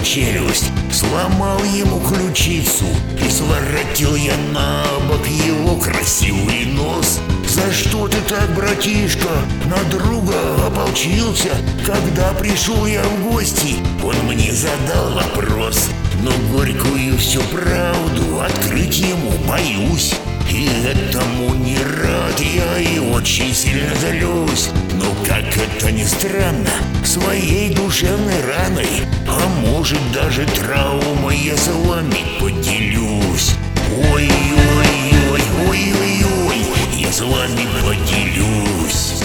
челюсть, сломал ему ключицу и своротил я на бок его красивый нос. За что ты так, братишка, на друга ополчился? Когда пришел я в гости, он мне задал вопрос, но горькую всю правду открыть ему боюсь. И этому не рад я и очень сильно злюсь. Но как это ни странно, своей душевной раной, а может даже травмой, я с вами поделюсь. Ой-ой-ой, ой-ой-ой, я с вами поделюсь.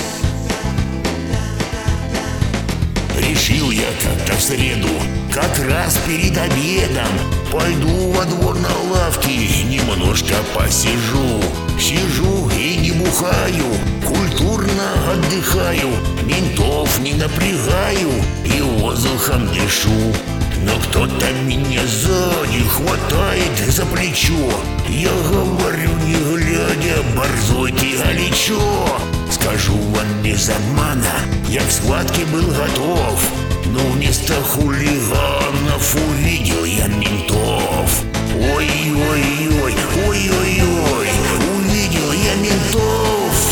Решил я как-то в среду, как раз перед обедом, пойду во двор на лавке, немножко посижу. Сижу и не бухаю, культурно отдыхаю, ментов не напрягаю и воздухом дышу. Но кто-то меня сзади хватает за плечо. Я говорю, не глядя, борзой ты али чё? Скажу вам без обмана, я к схватке был готов, но вместо хулиганов увидел я ментов. Ой-ой-ой, ой-ой-ой, увидел я ментов.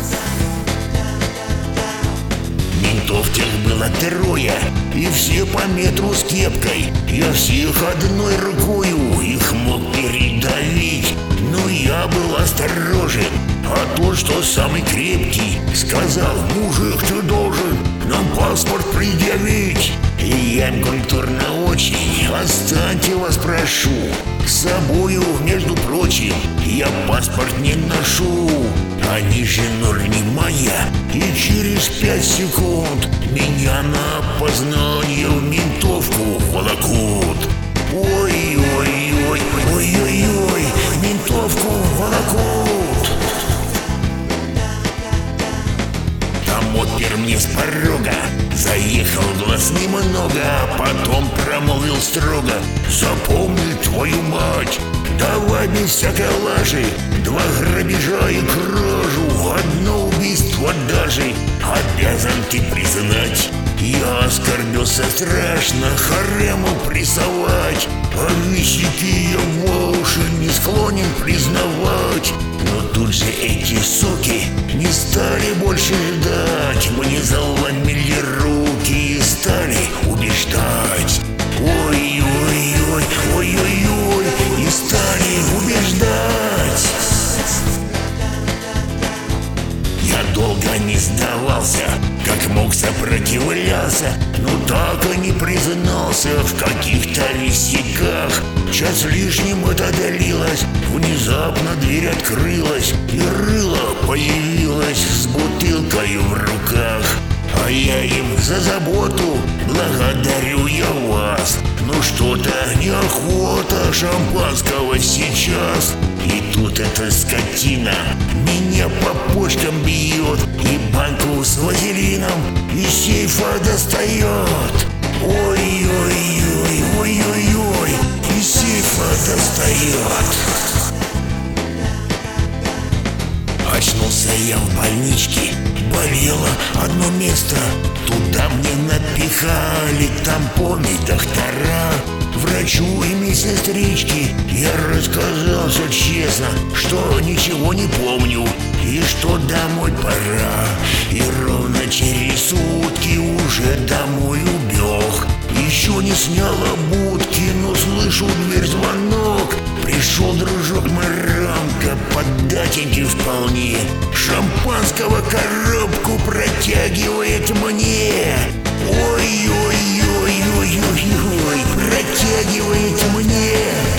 Ментов тех было трое, и все по метру с кепкой. Я всех одной рукою их мог передавить, но я был осторожен. А тот, что самый крепкий, сказал: мужик, ты должен нам паспорт предъявить. И я культурно очень: останьте, вас прошу, с собою, между прочим, я паспорт не ношу. Они же ноль внимания, и через 5 секунд меня на опознание в ментовку волокут. Ой-ой-ой, ой-ой-ой, ментовку волокут. Там отпер мне с порога, заехал глаз немного, а потом промолвил строго: запомни, твою мать, давай без всякой лажи, 2 грабежа и кражу, 1 убийство даже. Обязан ты признать, я оскорбился страшно, харему прессовать, а вещики я вовсе не склонен признавать. Но тут же эти суки не стали больше ждать, мне заломили руки и стали убеждать. Ой-ой-ой, ой-ой-ой, и стали убеждать. Я долго не сдавался, как мог сопротивлялся, но так и не признался в каких-то висяках. Час лишним это длилось, внезапно дверь открылась, и рыло появилось с бутылкой в руках. А я им за заботу благодарю я вас, но что-то неохота шампанского сейчас. И тут эта скотина меня по почкам бьет, и банку с вазелином из сейфа достает. Ой-ой-ой, ой-ой-ой, из сейфа достает. Очнулся я в больничке, болело одно место, туда мне напихали тампоны доктора. Врачу и медсестричке я рассказал все честно, что ничего не помню и что домой пора. И ровно через сутки уже домой убег. Еще не снял обутки, но слышу дверь звонок. Пришел дружок Марамка, поддатенький вполне, шампанского коробку протягивает мне. Ой-ой-ой-ой-ой-ой, протягивает мне.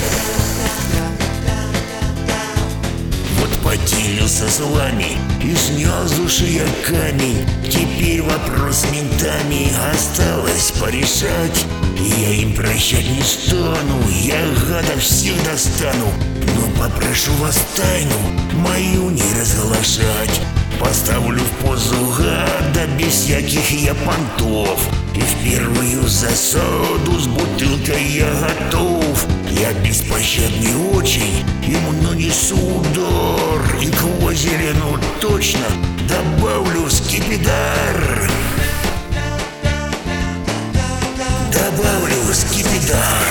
Вот поделился с вами и снял с души я камень. Теперь вопрос с ментами осталось порешать. Я им прощать не стану, я гадов всех достану, но попрошу вас тайну мою не разглашать. Поставлю в позу гада без всяких я понтов, и в первую засаду с бутылкой я готов. Я беспощадный очень, ему нанесу удар, и к вазелину точно добавлю скипидар. Добавлю скипидар. Да,